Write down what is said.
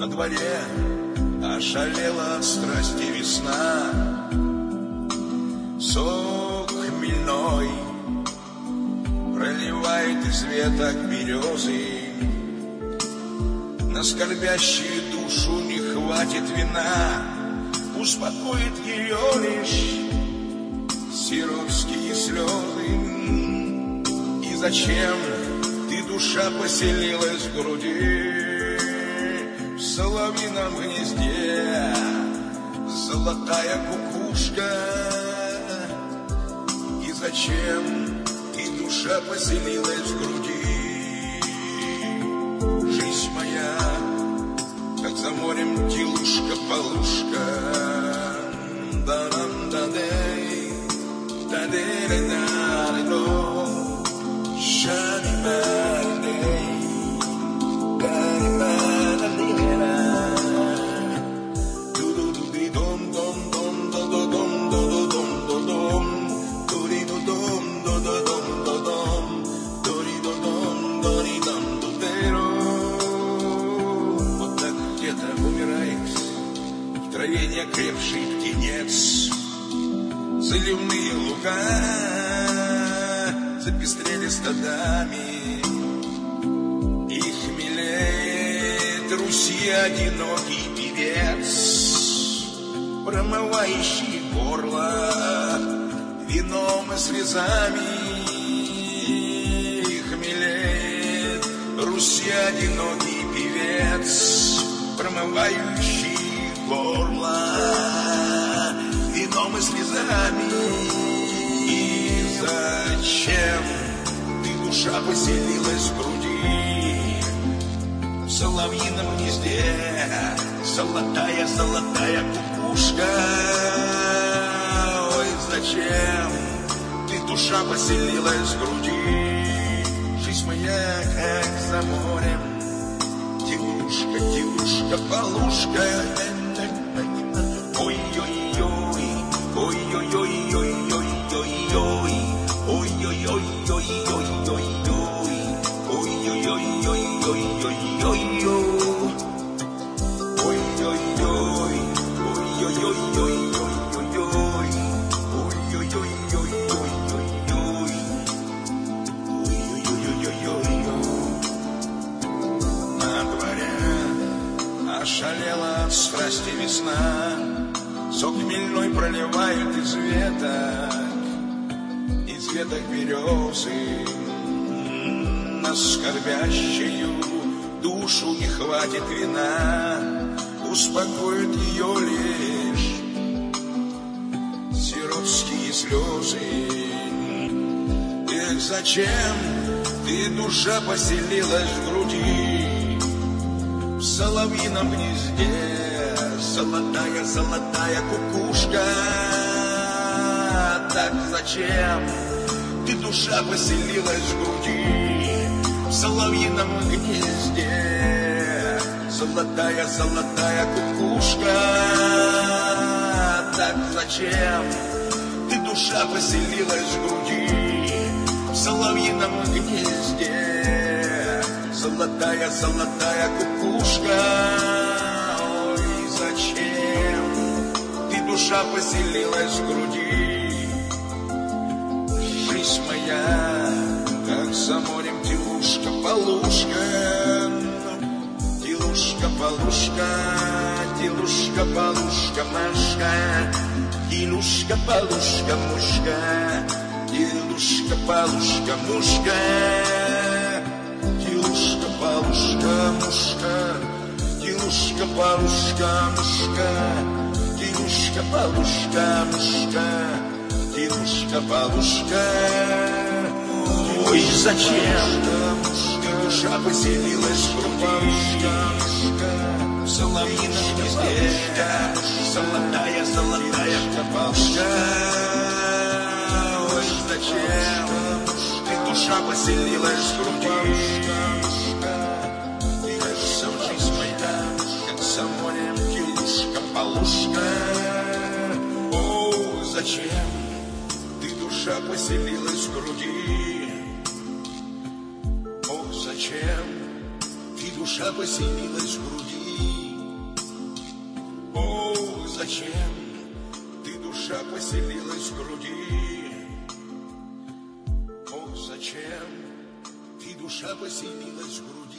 На дворе ошалела от страсти весна. Сок хмельной проливает из веток березы. На скорбящую душу не хватит вина, успокоит ее лишь сиротские слезы. И зачем ты, душа, поселилась в груди? В соловьином гнезде золотая кукушка. И зачем ты, душа, поселилась в груди? Жизнь моя, как за морем телушка-полушка. Да-дам-да-дэй, да-дэй-да-да-да-до, шами-ба-дэй, да-дэй-ба-да-дэй-да, ду-ду-ду-ди-дом-дом-дом-дом-дом-дом-дом-дом, ду-ди-ду-дом-дом-дом-дом-дом, ду-ди-ду-дом-дом-дом-дом-дом-дом. Вот так где-то умирает в траве неокрепший птенец. Заливные луга запестрели стадами, и хмелеет Руси одинокий певец, промывающий горло вином и слезами. И хмелеет Руси одинокий певец, промывающий горло вином и слезами. И зачем ты, душа, поселилась в груди? В соловьином гнезде золотая кукушка. Ой, зачем ты, душа, поселилась в груди? Жизнь моя, как за морем телушка-полушка. Ой-ой-ой, ой-ой-ой-ой-ой-ой-ой, ой-ой-ой-ой-ой-ой-ой, на дворе ошалела от страсти весна. Сок хмельной проливает из веток березы. На скорбящую душу не хватит вина, успокоит ее лишь сиротские слезы. Эх, зачем ты, душа, поселилась в груди? В соловьином гнезде золотая кукушка. Так зачем ты, душа, поселилась в груди? В соловьином гнезде золотая кукушка. Так зачем ты, душа, поселилась в груди? В соловьином гнезде золотая кукушка. Ой, зачем ты, душа, поселилась в груди? Жизнь моя, как за морем телушка-полушка. Телушка-полушка, телушка-полушка-машка, телушка-полушка-мушка, телушка-полушка-мушка, телушка-полушка-мушка, телушка-полушка-мушка, телушка-полушка-мушка, телушка-полушка. Ой, зачем ты, душа, поселилась в груди? В соловьином гнезде золотая кукушка. Ой, зачем ты, душа, поселилась в груди? Кажется, жизнь моя, как за морем телушка-полушка. О, зачем ты, душа, поселилась в груди? Ох, зачем ты, душа, поселилась в груди? зачем ты, душа, поселилась в груди? Ох, зачем ты, душа, поселилась в груди?